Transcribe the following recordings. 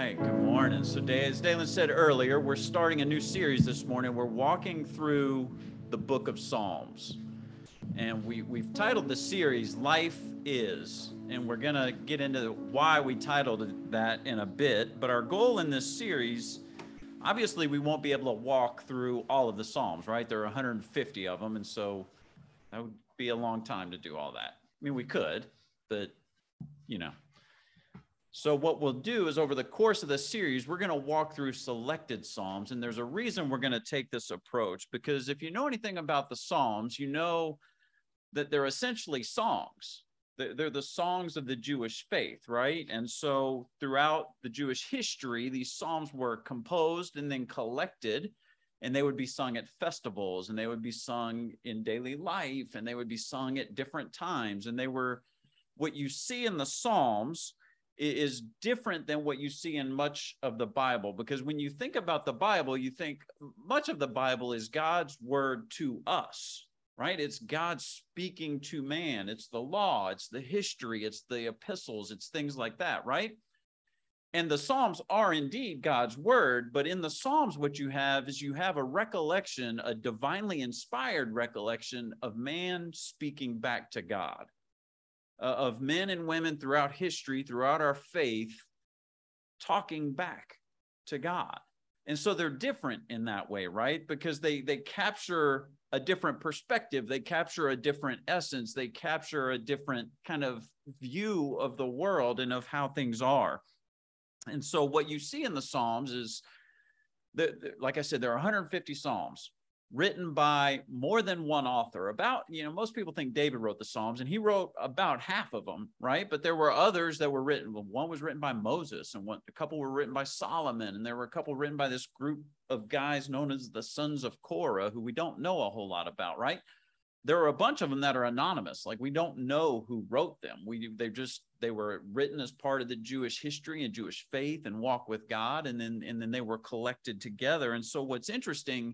right, good morning. So as Dalen said earlier, we're starting a new series this morning. We're walking through the book of Psalms. And we've titled the series Life Is. And we're going to get into why we titled that in a bit. But our goal in this series, obviously we won't be able to walk through all of the Psalms, right? There are 150 of them. And so that would be a long time to do all that. I mean, we could, but, you know. So what we'll do is over the course of the series, we're going to walk through selected Psalms. And there's a reason we're going to take this approach, because if you know anything about the Psalms, you know that they're essentially songs. They're the songs of the Jewish faith, right? And so throughout the Jewish history, these Psalms were composed and then collected, and they would be sung at festivals, and they would be sung in daily life, and they would be sung at different times. And they were, what you see in the Psalms is different than what you see in much of the Bible, because when you think about the Bible, you think much of the Bible is God's word to us, right? It's God speaking to man. It's the law, it's the history, it's the epistles, it's things like that, right? And the Psalms are indeed God's word, but in the Psalms, what you have is you have a recollection, a divinely inspired recollection of man speaking back to God. Of men and women throughout history, throughout our faith, talking back to God. And so they're different in that way, right? Because they capture a different perspective. They capture a different essence. They capture a different kind of view of the world and of how things are. And so what you see in the Psalms is, like I said, there are 150 Psalms written by more than one author. About, most people think David wrote the Psalms, and he wrote about half of them, right? But there were others that were written. One was written by Moses, and a couple were written by Solomon, and there were a couple written by this group of guys known as the sons of Korah, who we don't know a whole lot about, right? There are a bunch of them that are anonymous. Like, we don't know who wrote them. They were written as part of the Jewish history and Jewish faith and walk with God, and then they were collected together. And so what's interesting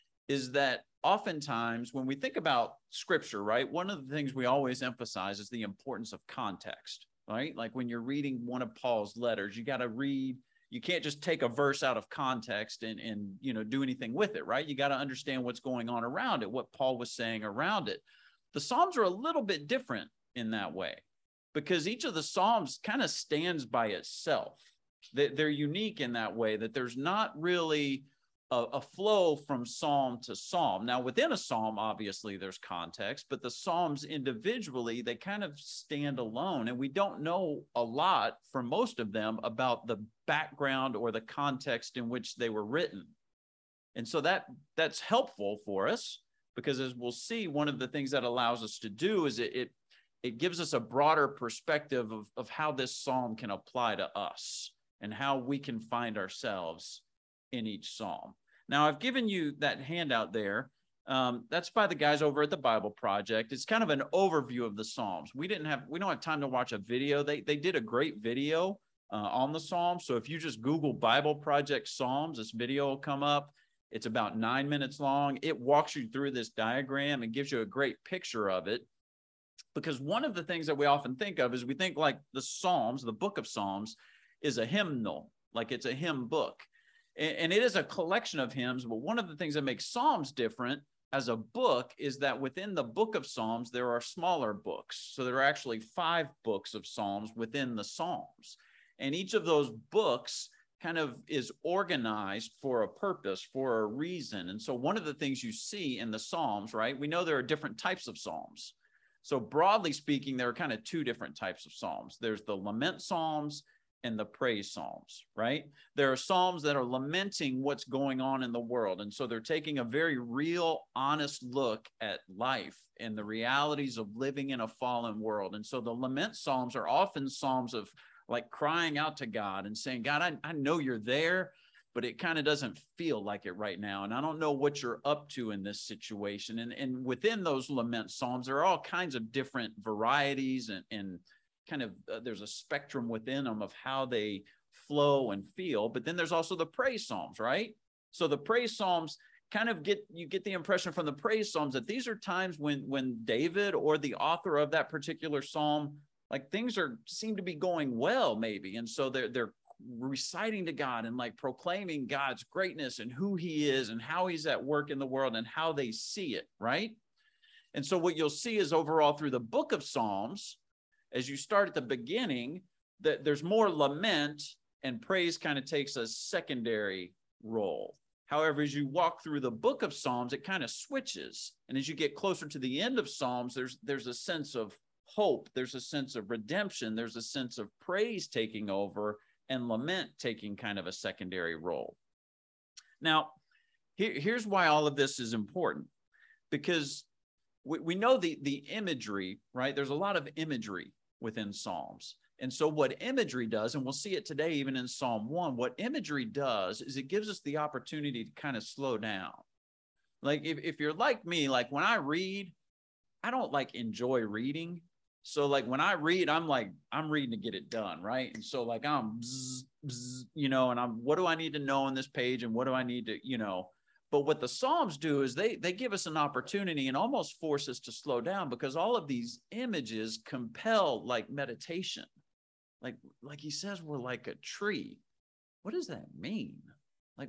is that oftentimes when we think about scripture, right, one of the things we always emphasize is the importance of context, right? Like when you're reading one of Paul's letters, you got to read, you can't just take a verse out of context and do anything with it, right? You got to understand what's going on around it, what Paul was saying around it. The Psalms are a little bit different in that way, because each of the Psalms kind of stands by itself. They're unique in that way, that there's not really a flow from psalm to psalm. Now, within a psalm, obviously, there's context, but the psalms individually, they kind of stand alone. And we don't know a lot for most of them about the background or the context in which they were written. And so that's helpful for us, because as we'll see, one of the things that allows us to do is it gives us a broader perspective of how this psalm can apply to us and how we can find ourselves in each psalm. Now, I've given you that handout there. That's by the guys over at the Bible Project. It's kind of an overview of the Psalms. We don't have time to watch a video. They did a great video on the Psalms. So if you just Google Bible Project Psalms, this video will come up. It's about 9 minutes long. It walks you through this diagram and gives you a great picture of it. Because one of the things that we often think of is we think like the Psalms, the book of Psalms, is a hymnal, like it's a hymn book. And it is a collection of hymns, but one of the things that makes Psalms different as a book is that within the book of Psalms, there are smaller books. So there are actually 5 books of Psalms within the Psalms. And each of those books kind of is organized for a purpose, for a reason. And so one of the things you see in the Psalms, right, we know there are different types of Psalms. So broadly speaking, there are kind of 2 different types of Psalms. There's the lament Psalms and the praise Psalms, right? There are Psalms that are lamenting what's going on in the world. And so they're taking a very real, honest look at life and the realities of living in a fallen world. And so the lament Psalms are often Psalms of like crying out to God and saying, God, I know you're there, but it kind of doesn't feel like it right now. And I don't know what you're up to in this situation. And within those lament Psalms, there are all kinds of different varieties and kind of there's a spectrum within them of how they flow and feel. But then there's also the praise Psalms, right? So the praise Psalms kind of get the impression from the praise Psalms that these are times when David or the author of that particular Psalm, like things seem to be going well maybe. And so they're reciting to God and like proclaiming God's greatness and who he is and how he's at work in the world and how they see it, right? And so what you'll see is overall through the book of Psalms, as you start at the beginning, that there's more lament and praise kind of takes a secondary role. However, as you walk through the book of Psalms, it kind of switches. And as you get closer to the end of Psalms, there's a sense of hope. There's a sense of redemption. There's a sense of praise taking over and lament taking kind of a secondary role. Now, here's why all of this is important. Because we know the imagery, right? There's a lot of imagery within Psalms. And so what imagery does, and we'll see it today even in Psalm 1, what imagery does is it gives us the opportunity to kind of slow down. Like if you're like me, like when I read, I don't like enjoy reading. So like when I read, I'm reading to get it done, right? And so like I'm bzz, bzz, and what do I need to know on this page and what do I need to, But what the Psalms do is they give us an opportunity and almost force us to slow down because all of these images compel like meditation. Like he says, we're like a tree. What does that mean? Like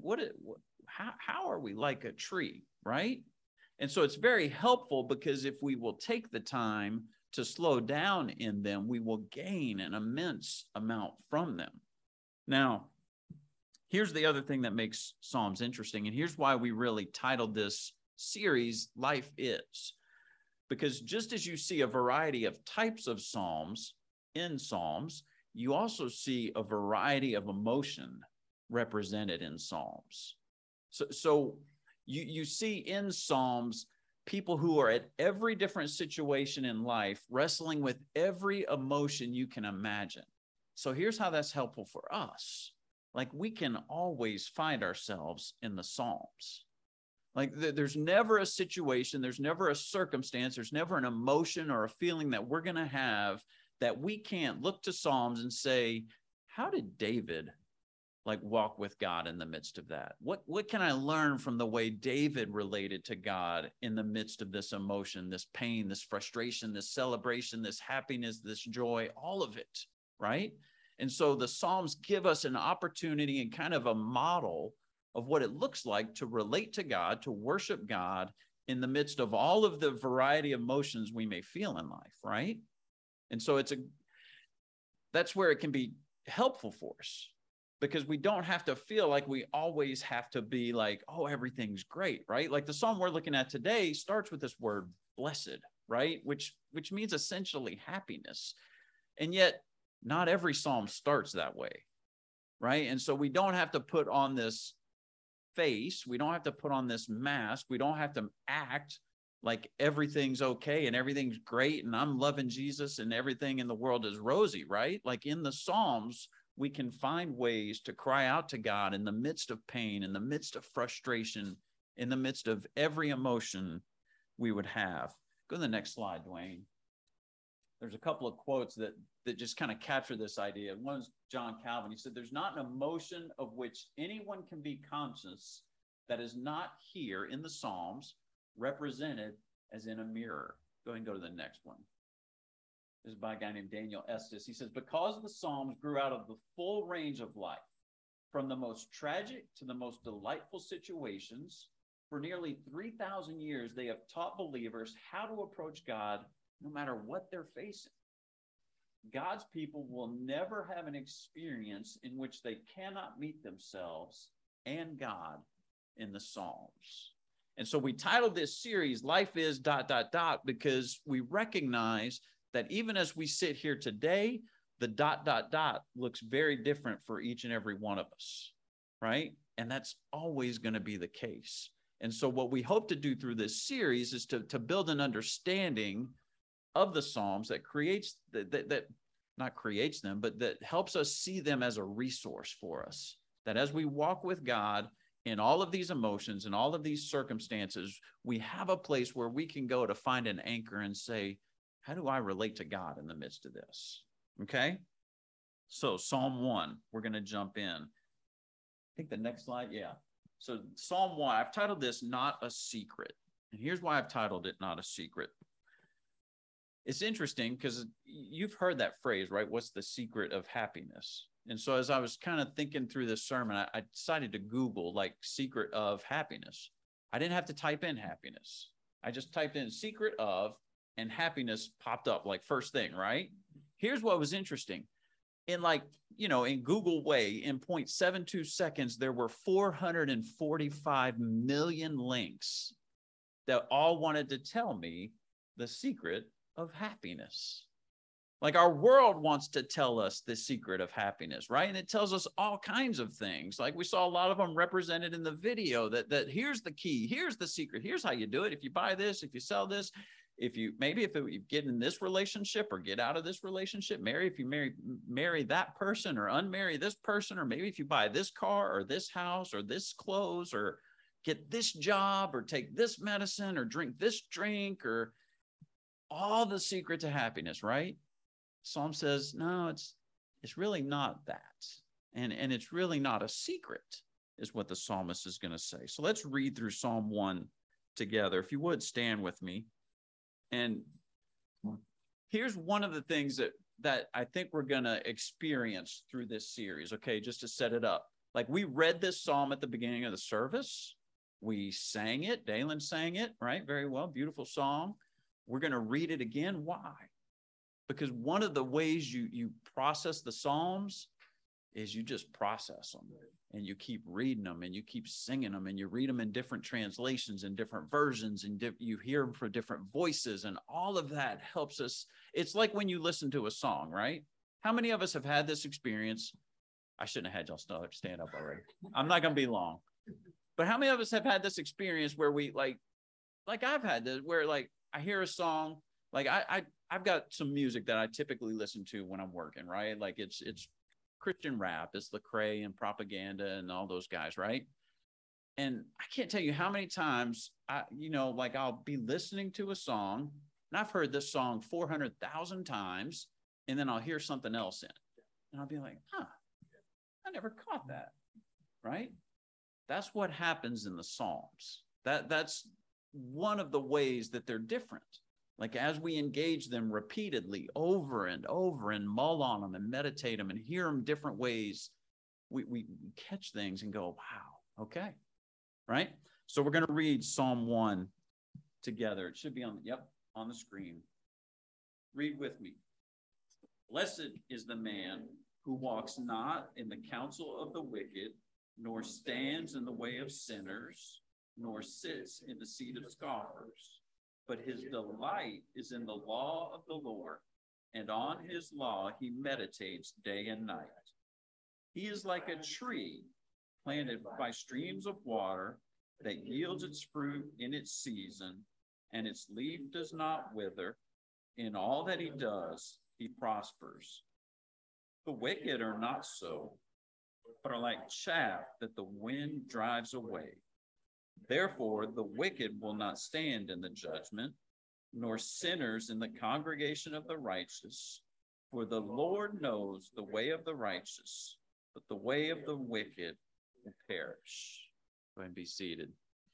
how are we like a tree, right? And so it's very helpful because if we will take the time to slow down in them, we will gain an immense amount from them. Now, here's the other thing that makes Psalms interesting, and here's why we really titled this series, Life Is. Because just as you see a variety of types of Psalms in Psalms, you also see a variety of emotion represented in Psalms. So you see in Psalms people who are at every different situation in life, wrestling with every emotion you can imagine. So here's how that's helpful for us. Like we can always find ourselves in the Psalms. Like there's never a situation, there's never a circumstance, there's never an emotion or a feeling that we're going to have that we can't look to Psalms and say, how did David like walk with God in the midst of that? What can I learn from the way David related to God in the midst of this emotion, this pain, this frustration, this celebration, this happiness, this joy, all of it, right? And so the Psalms give us an opportunity and kind of a model of what it looks like to relate to God, to worship God in the midst of all of the variety of emotions we may feel in life, right? And so that's where it can be helpful for us because we don't have to feel like we always have to be like, oh, everything's great, right? Like the Psalm we're looking at today starts with this word blessed, right? Which means essentially happiness. And yet not every Psalm starts that way, right? And so we don't have to put on this face. We don't have to put on this mask. We don't have to act like everything's okay and everything's great and I'm loving Jesus and everything in the world is rosy, right? Like in the Psalms, we can find ways to cry out to God in the midst of pain, in the midst of frustration, in the midst of every emotion we would have. Go to the next slide, Dwayne. There's a couple of quotes that just kind of capture this idea. One's John Calvin. He said, there's not an emotion of which anyone can be conscious that is not here in the Psalms represented as in a mirror. Go ahead and go to the next one. This is by a guy named Daniel Estes. He says, because the Psalms grew out of the full range of life, from the most tragic to the most delightful situations, for nearly 3,000 years, they have taught believers how to approach God no matter what they're facing. God's people will never have an experience in which they cannot meet themselves and God in the Psalms. And so we titled this series, Life Is ... because we recognize that even as we sit here today, the ... looks very different for each and every one of us, right? And that's always going to be the case. And so what we hope to do through this series is to build an understanding of the Psalms that creates that not creates them, but that helps us see them as a resource for us. That as we walk with God in all of these emotions and all of these circumstances, we have a place where we can go to find an anchor and say, how do I relate to God in the midst of this? Okay. So Psalm 1, we're going to jump in. I think the next slide. Yeah. So Psalm 1, I've titled this Not a Secret. And here's why I've titled it Not a Secret. it's interesting because you've heard that phrase, right? What's the secret of happiness? And so as I was kind of thinking through this sermon, I decided to Google like secret of happiness. I didn't have to type in happiness. I just typed in secret of, and happiness popped up like first thing, right? Here's what was interesting. In like, in Google Way, in 0.72 seconds, there were 445 million links that all wanted to tell me the secret of happiness. Like our world wants to tell us the secret of happiness, right? And it tells us all kinds of things. Like we saw a lot of them represented in the video that here's the key, here's the secret, here's how you do it. If you buy this, if you sell this, if you get in this relationship or get out of this relationship, if you marry that person or unmarry this person, or maybe if you buy this car or this house or this clothes or get this job or take this medicine or drink this drink, or all the secret to happiness, right? Psalm says, no, it's really not that. And it's really not a secret, is what the psalmist is going to say. So let's read through Psalm 1 together. If you would, stand with me. And here's one of the things that I think we're going to experience through this series, okay, just to set it up. Like we read this psalm at the beginning of the service. We sang it. Dalen sang it, right? Very well. Beautiful song. We're going to read it again. Why? Because one of the ways you process the Psalms is you just process them, and you keep reading them, and you keep singing them, and you read them in different translations and different versions, and you hear them for different voices, and all of that helps us. It's like when you listen to a song, right? How many of us have had this experience? I shouldn't have had y'all stand up already. I'm not going to be long. But how many of us have had this experience where we like I've had this, where like I hear a song, like I've got some music that I typically listen to when I'm working, right? Like it's Christian rap, it's Lecrae and Propaganda and all those guys, right? And I can't tell you how many times I'll be listening to a song, and I've heard this song 400,000 times, and then I'll hear something else in it, and I'll be like, I never caught that, right? That's what happens in the Psalms. That's one of the ways that they're different. Like as we engage them repeatedly over and over and mull on them and meditate them and hear them different ways, we catch things and go, wow, okay, right? So we're going to read Psalm 1 together. It should be on the screen. Read with me. Blessed is the man who walks not in the counsel of the wicked, nor stands in the way of sinners, nor sits in the seat of scoffers. But his delight is in the law of the Lord, and on his law he meditates day and night. He is like a tree planted by streams of water that yields its fruit in its season, and its leaf does not wither. In all that he does, he prospers. The wicked are not so, but are like chaff that the wind drives away. Therefore, the wicked will not stand in the judgment, nor sinners in the congregation of the righteous. For the Lord knows the way of the righteous, but the way of the wicked will perish. Go ahead and be seated.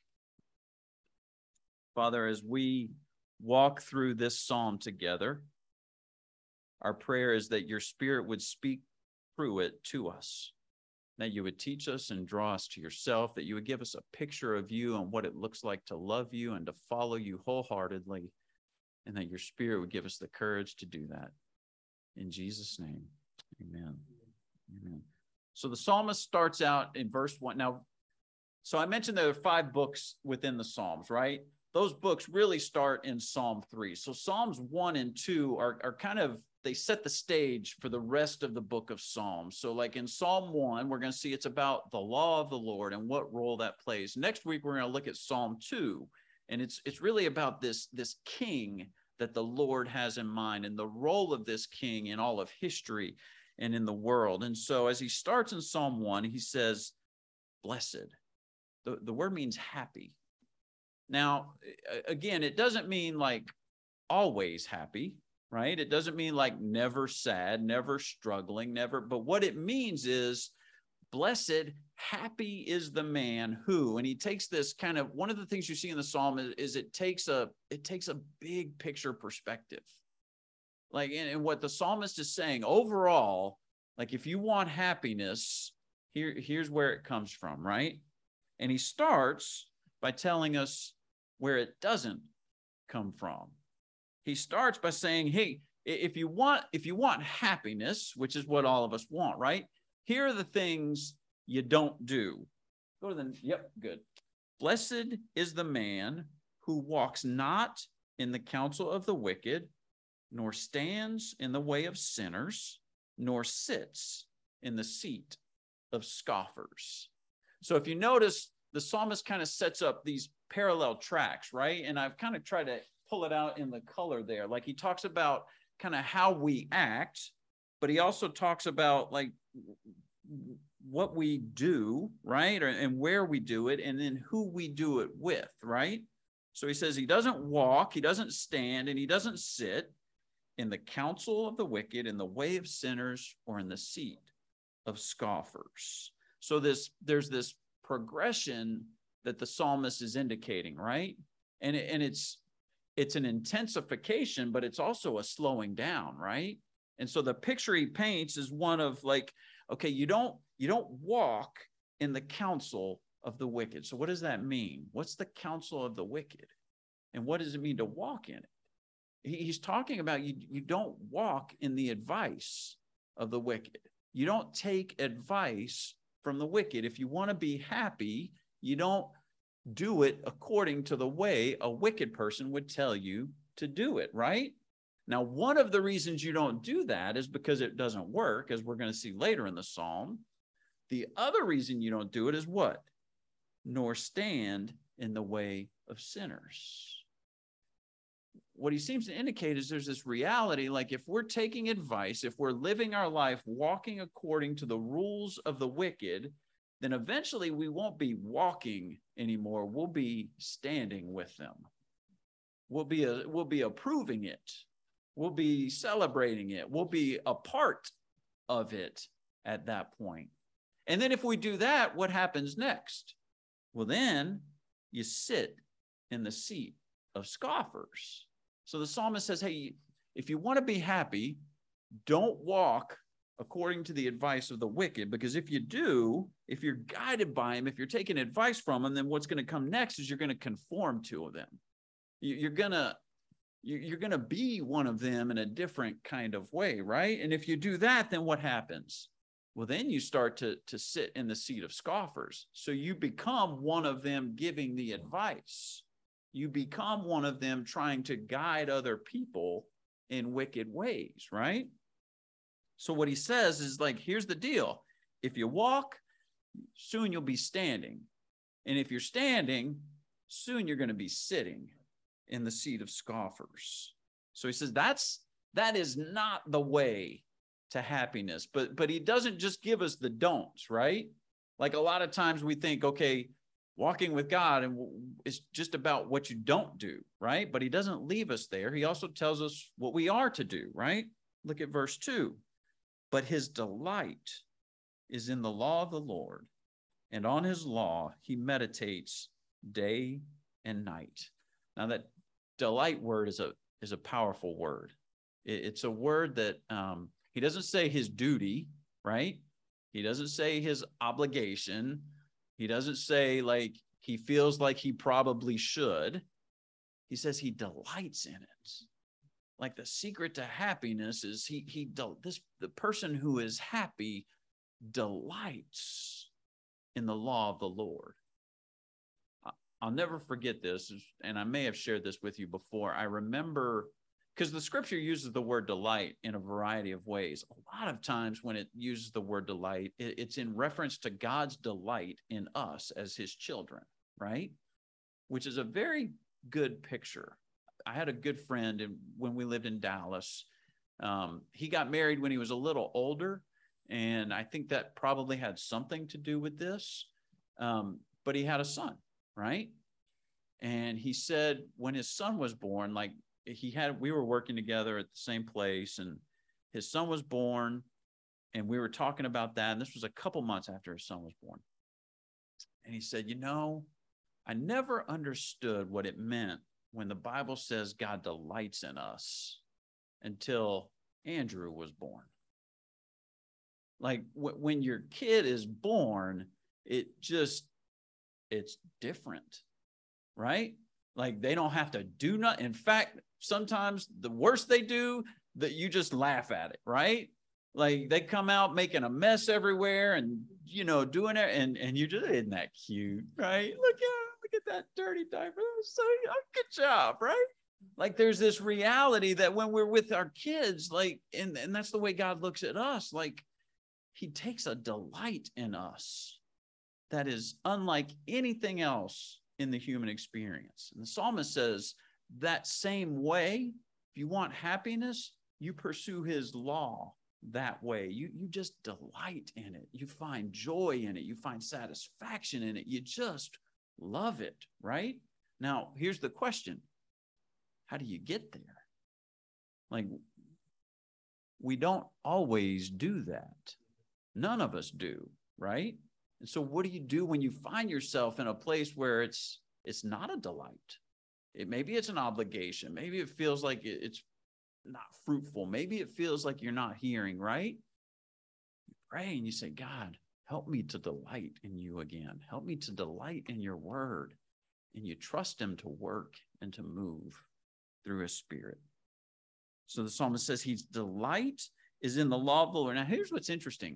Father, as we walk through this psalm together, our prayer is that your Spirit would speak through it to us, that you would teach us and draw us to yourself, that you would give us a picture of you and what it looks like to love you and to follow you wholeheartedly, and that your Spirit would give us the courage to do that. In Jesus' name, amen. Amen. So the psalmist starts out in verse 1. Now, so I mentioned there are 5 books within the Psalms, right? Those books really start in Psalm 3. So Psalms 1 and 2 are kind of, they set the stage for the rest of the book of Psalms. So like in Psalm 1, we're going to see it's about the law of the Lord and what role that plays. Next week, we're going to look at Psalm 2, and it's really about this king that the Lord has in mind and the role of this king in all of history and in the world. And so as he starts in Psalm 1, he says, blessed. The word means happy. Now, again, it doesn't mean like always happy, right? It doesn't mean like never sad, never struggling, never. But what it means is blessed, happy is the man who, and he takes this kind of, one of the things you see in the psalm is it takes a big picture perspective. Like, and what the psalmist is saying overall, like if you want happiness, here's where it comes from, right? And he starts by telling us where it doesn't come from. He starts by saying, hey, if you want happiness, which is what all of us want, right? Here are the things you don't do. Go to the, yep, good. Blessed is the man who walks not in the counsel of the wicked, nor stands in the way of sinners, nor sits in the seat of scoffers. So if you notice, the psalmist kind of sets up these parallel tracks, right? And I've kind of tried to pull it out in the color there. Like he talks about kind of how we act, but he also talks about like what we do, right? And where we do it, and then who we do it with, right? So he says he doesn't walk, he doesn't stand, and he doesn't sit in the counsel of the wicked, in the way of sinners, or in the seat of scoffers. So there's this progression that the psalmist is indicating, right? And it's an intensification, but it's also a slowing down, right? And so the picture he paints is one of like, okay, you don't walk in the counsel of the wicked. So what does that mean? What's the counsel of the wicked? And what does it mean to walk in it? He's talking about you don't walk in the advice of the wicked. You don't take advice from the wicked. If you want to be happy, you don't do it according to the way a wicked person would tell you to do it, right? Now, one of the reasons you don't do that is because it doesn't work, as we're going to see later in the psalm. The other reason you don't do it is what? Nor stand in the way of sinners. What he seems to indicate is there's this reality, like if we're taking advice, if we're living our life walking according to the rules of the wicked, then eventually we won't be walking anymore. We'll be standing with them. We'll be approving it. We'll be celebrating it. We'll be a part of it at that point. And then if we do that, what happens next? Well, then you sit in the seat of scoffers. So the psalmist says, hey, if you want to be happy, don't walk according to the advice of the wicked, because if you do, if you're guided by him, if you're taking advice from him, then what's going to come next is you're going to conform to them. You're going to be one of them in a different kind of way, right? And if you do that, then what happens? Well, then you start to sit in the seat of scoffers. So you become one of them giving the advice. You become one of them trying to guide other people in wicked ways, right? So what he says is like, here's the deal. If you walk, soon you'll be standing. And if you're standing, soon you're going to be sitting in the seat of scoffers. So he says that is not the way to happiness. But he doesn't just give us the don'ts, right? Like a lot of times we think, okay, walking with God and it's just about what you don't do, right? But he doesn't leave us there. He also tells us what we are to do, right? Look at verse 2. But his delight is in the law of the Lord, and on his law he meditates day and night. Now that delight word is a powerful word. It's a word that he doesn't say his duty, right? He doesn't say his obligation. He doesn't say like he feels like he probably should. He says he delights in it. Like the secret to happiness is the person who is happy delights in the law of the Lord. I'll never forget this, and I may have shared this with you before. I remember, because the scripture uses the word delight in a variety of ways. A lot of times when it uses the word delight, it's in reference to God's delight in us as his children, right? Which is a very good picture. I had a good friend when we lived in Dallas. He got married when he was a little older, and I think that probably had something to do with this. But he had a son, right? And he said when his son was born, like we were working together at the same place, and his son was born, and we were talking about that. And this was a couple months after his son was born. And he said, I never understood what it meant when the Bible says God delights in us. until Andrew was born. Like when your kid is born, it's different, right? Like they don't have to do nothing. In fact, sometimes the worst they do, that you just laugh at it, right? Like they come out making a mess everywhere and, doing it. And you just, isn't that cute, right? Look at that dirty diaper. So good job, right? Like there's this reality that when we're with our kids, like, and that's the way God looks at us. Like he takes a delight in us that is unlike anything else in the human experience. And the psalmist says that same way, if you want happiness, you pursue his law that way. You just delight in it. You find joy in it. You find satisfaction in it. You just love it, right? Now, here's the question. How do you get there? Like, we don't always do that. None of us do, right? And so what do you do when you find yourself in a place where it's not a delight? Maybe it's an obligation. Maybe it feels like it's not fruitful. Maybe it feels like you're not hearing, right? You pray and you say, God, help me to delight in you again. Help me to delight in your word. And you trust him to work and to move through his spirit. So the psalmist says his delight is in the law of the Lord. Now, here's what's interesting.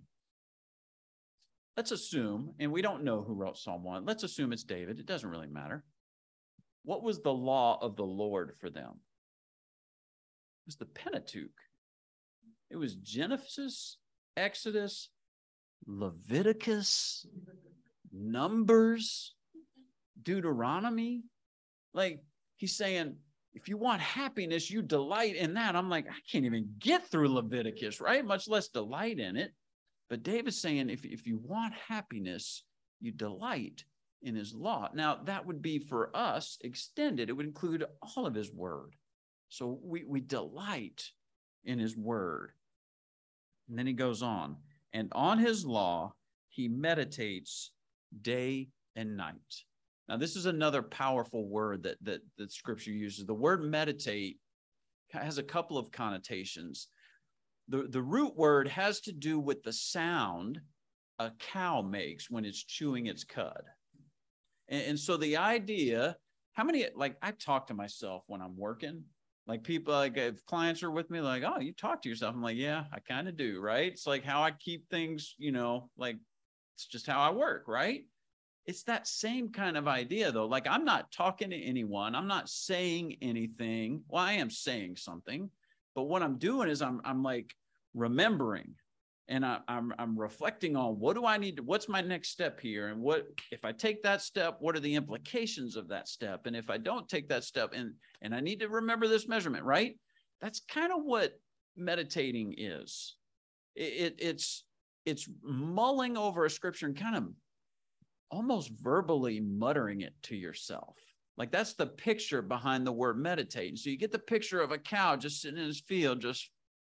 Let's assume, and we don't know who wrote Psalm 1. Let's assume it's David. It doesn't really matter. What was the law of the Lord for them? It was the Pentateuch. It was Genesis, Exodus, Leviticus, Numbers, Deuteronomy. Like he's saying, if you want happiness, you delight in that. I'm like, I can't even get through Leviticus, right? Much less delight in it. But David's saying, if you want happiness, you delight in his law. Now, that would be for us extended. It would include all of his word. So we delight in his word. And then he goes on. And on his law, he meditates day and night. Now, this is another powerful word that Scripture uses. The word meditate has a couple of connotations. The root word has to do with the sound a cow makes when it's chewing its cud. And so the idea, how many, like I talk to myself when I'm working, like people, like if clients are with me, like, oh, you talk to yourself. I'm like, yeah, I kind of do, right? It's like how I keep things, like it's just how I work, right? It's that same kind of idea though. Like I'm not talking to anyone. I'm not saying anything. Well, I am saying something, but what I'm doing is I'm like remembering and I'm reflecting on what do I need to, what's my next step here? And what, if I take that step, what are the implications of that step? And if I don't take that step and I need to remember this measurement, right? That's kind of what meditating is. It's mulling over a scripture and kind of almost verbally muttering it to yourself. Like that's the picture behind the word meditate. And so you get the picture of a cow just sitting in his field, just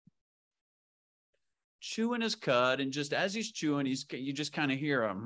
chewing his cud. And just as he's chewing, you just kind of hear a.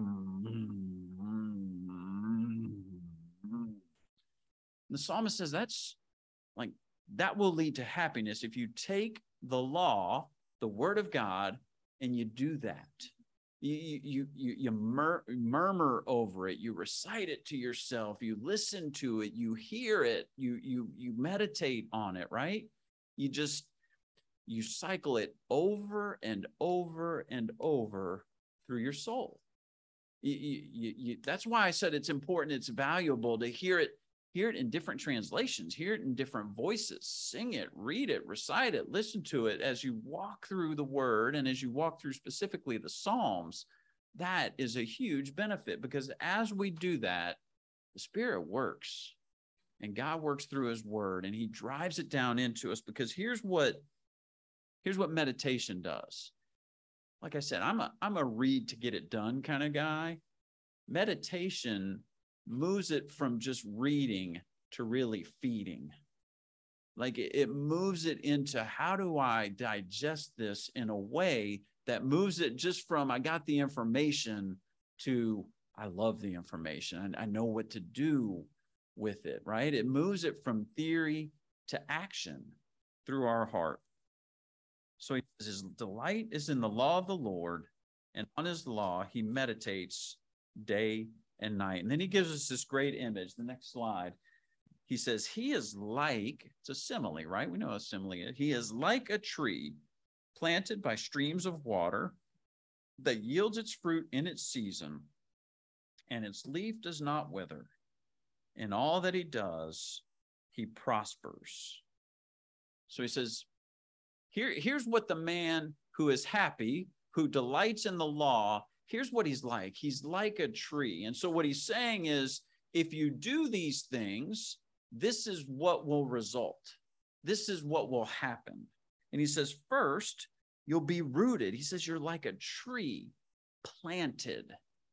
The psalmist says that's like, that will lead to happiness if you take the law, the word of God, and you do that. You murmur over it, you recite it to yourself, you listen to it, you hear it, you meditate on it, right? You cycle it over and over and over through your soul. That's why I said it's important, it's valuable to hear it in different translations, hear it in different voices, sing it, read it, recite it, listen to it as you walk through the word and as you walk through specifically the Psalms. That is a huge benefit because as we do that, the Spirit works and God works through his word and he drives it down into us because here's what meditation does. Like I said, I'm a read to get it done kind of guy. Meditation moves it from just reading to really feeding. Like it moves it into how do I digest this in a way that moves it just from I got the information to I love the information and I know what to do with it, right? It moves it from theory to action through our heart. So he says his delight is in the law of the Lord, and on his law he meditates day and night. And then he gives us this great image. The next slide. He says, he is like, it's a simile, right? We know a simile is. He is like a tree planted by streams of water that yields its fruit in its season, and its leaf does not wither. In all that he does, he prospers. So he says, here's what the man who is happy, who delights in the law, here's what he's like. He's like a tree. And so what he's saying is, if you do these things, this is what will result. This is what will happen. And he says, first, you'll be rooted. He says, you're like a tree planted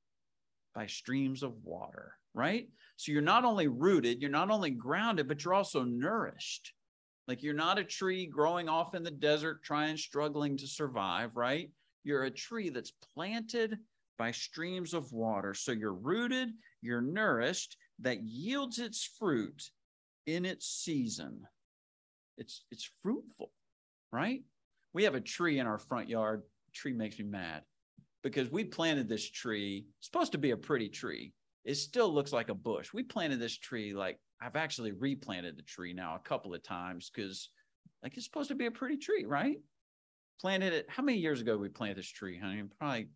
by streams of water, right? So you're not only rooted, you're not only grounded, but you're also nourished. Like you're not a tree growing off in the desert, struggling to survive, right? You're a tree that's planted by streams of water. So you're rooted, you're nourished, that yields its fruit in its season. It's fruitful, right? We have a tree in our front yard. The tree makes me mad because we planted this tree. It's supposed to be a pretty tree. It still looks like a bush. We planted this tree, like I've actually replanted the tree now a couple of times because like it's supposed to be a pretty tree, right? Planted it. How many years ago we planted this tree, honey? Probably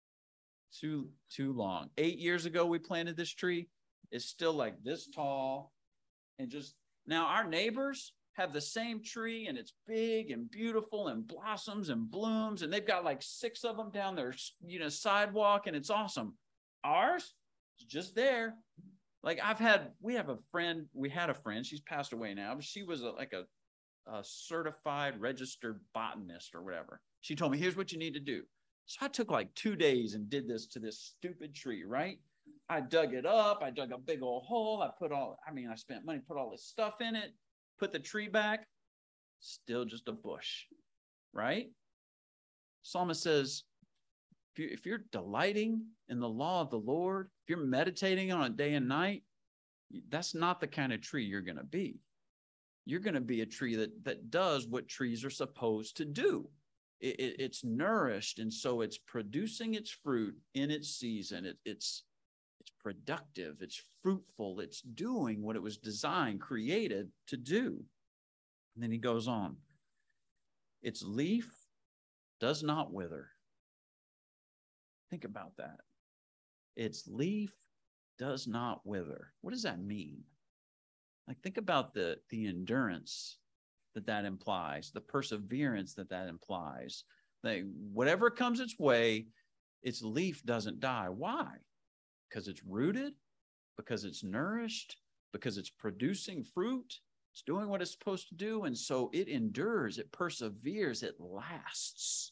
too long. 8 years ago we planted this tree. It's still like this tall. And just now our neighbors have the same tree and it's big and beautiful and blossoms and blooms. And they've got like 6 of them down their, sidewalk, and it's awesome. Ours is just there. Like we had a friend, she's passed away now, but she was a certified registered botanist or whatever. She told me, here's what you need to do. So I took like 2 days and did this to this stupid tree, right? I dug it up. I dug a big old hole. I spent money, put all this stuff in it, put the tree back, still just a bush, right? Psalmist says, if you're delighting in the law of the Lord, if you're meditating on it day and night, that's not the kind of tree you're going to be. You're going to be a tree that does what trees are supposed to do. It's nourished, and so it's producing its fruit in its season. It's productive, it's fruitful, it's doing what it was designed, created to do. And then he goes on. Its leaf does not wither. Think about that. Its leaf does not wither. What does that mean? Like, think about the endurance that implies, the perseverance that implies. That whatever comes its way, its leaf doesn't die. Why? Because it's rooted, because it's nourished, because it's producing fruit, it's doing what it's supposed to do, and so it endures, it perseveres, it lasts.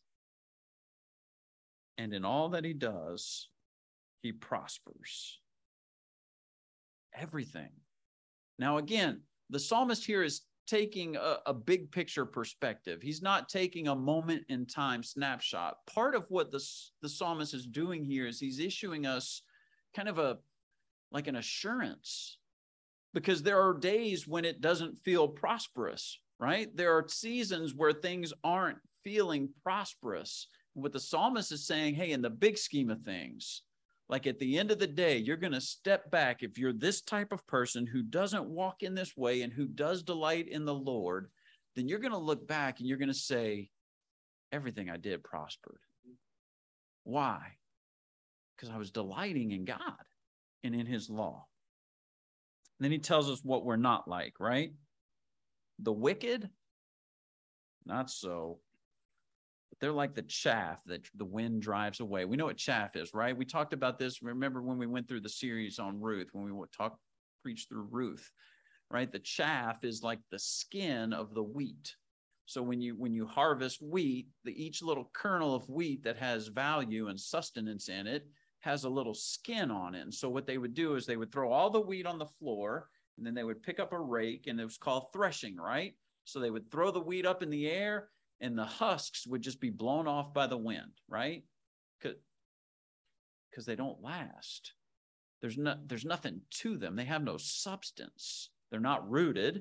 And in all that he does, he prospers. Everything. Now, again, the psalmist here is taking a big picture perspective. He's not taking a moment in time snapshot. Part of what the psalmist is doing here is he's issuing us kind of an assurance, because there are days when it doesn't feel prosperous, right? There are seasons where things aren't feeling prosperous. What the psalmist is saying, hey, in the big scheme of things, like at the end of the day, you're going to step back. If you're this type of person who doesn't walk in this way and who does delight in the Lord, then you're going to look back and you're going to say, everything I did prospered. Why? Because I was delighting in God and in his law. And then he tells us what we're not like, right? The wicked, not so. But they're like the chaff that the wind drives away. We know what chaff is, right? We talked about this. Remember when we went through the series on Ruth, when we preached through Ruth, right? The chaff is like the skin of the wheat. So when you harvest wheat, each little kernel of wheat that has value and sustenance in it has a little skin on it. And so what they would do is they would throw all the wheat on the floor, and then they would pick up a rake, and it was called threshing, right? So they would throw the wheat up in the air, and the husks would just be blown off by the wind, right? Because they don't last. There's nothing to them. They have no substance. They're not rooted.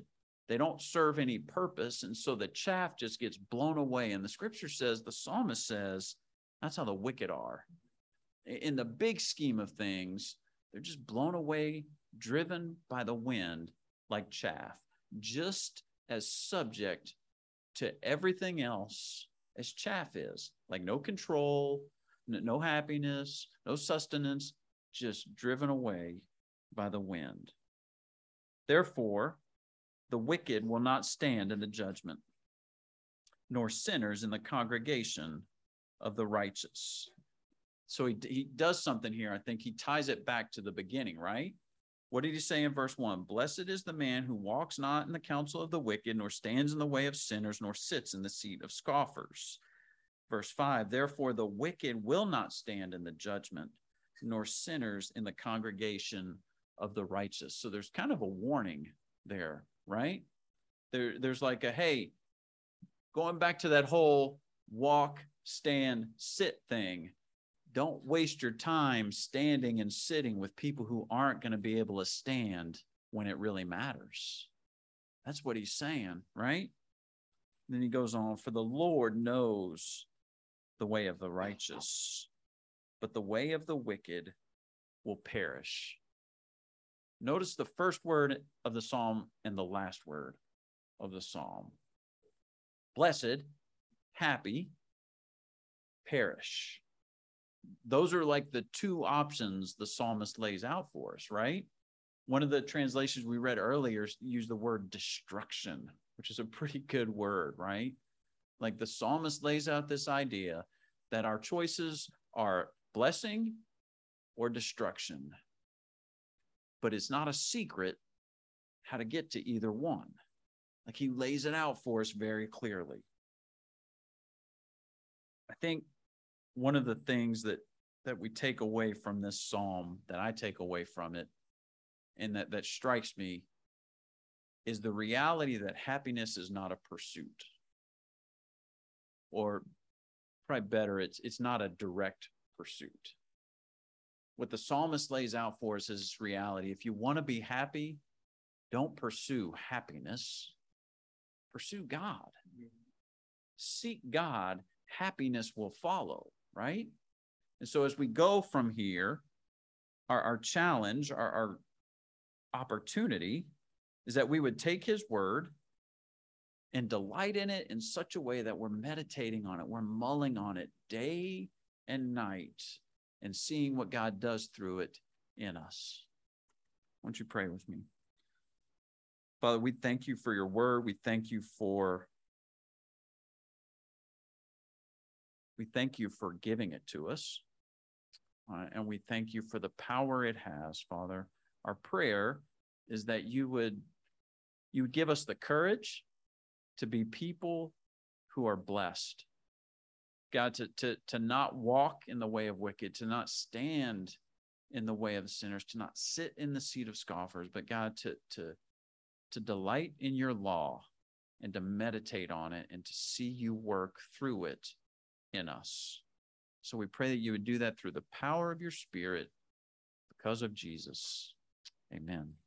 They don't serve any purpose. And so the chaff just gets blown away. And the scripture says, the psalmist says, that's how the wicked are. In the big scheme of things, they're just blown away, driven by the wind like chaff, just as subject to everything else as chaff is. Like no control, no happiness, no sustenance, just driven away by the wind. Therefore, the wicked will not stand in the judgment, nor sinners in the congregation of the righteous. So he does something here. I think he ties it back to the beginning, right? What did he say in verse 1? Blessed is the man who walks not in the counsel of the wicked, nor stands in the way of sinners, nor sits in the seat of scoffers. Verse 5, therefore the wicked will not stand in the judgment, nor sinners in the congregation of the righteous. So there's kind of a warning there, right? There's like a, hey, going back to that whole walk, stand, sit thing. Don't waste your time standing and sitting with people who aren't going to be able to stand when it really matters. That's what he's saying, right? And then he goes on, for the Lord knows the way of the righteous, but the way of the wicked will perish. Notice the first word of the psalm and the last word of the psalm. Blessed, happy, perish. Those are like the two options the psalmist lays out for us, right? One of the translations we read earlier used the word destruction, which is a pretty good word, right? Like the psalmist lays out this idea that our choices are blessing or destruction. But it's not a secret how to get to either one. Like he lays it out for us very clearly. I think one of the things that we take away from this psalm, that I take away from it, and that strikes me, is the reality that happiness is not a pursuit. Or probably better, it's not a direct pursuit. What the psalmist lays out for us is this reality. If you want to be happy, don't pursue happiness. Pursue God. Seek God. Happiness will follow, right? And so as we go from here, our challenge, our opportunity is that we would take his word and delight in it in such a way that we're meditating on it, we're mulling on it day and night and seeing what God does through it in us. Won't you pray with me? Father, we thank you for your word. We thank you for giving it to us. And we thank you for the power it has, Father. Our prayer is that you would give us the courage to be people who are blessed. God, to not walk in the way of wicked, to not stand in the way of sinners, to not sit in the seat of scoffers, but God, to delight in your law and to meditate on it and to see you work through it in us. So we pray that you would do that through the power of your Spirit because of Jesus. Amen.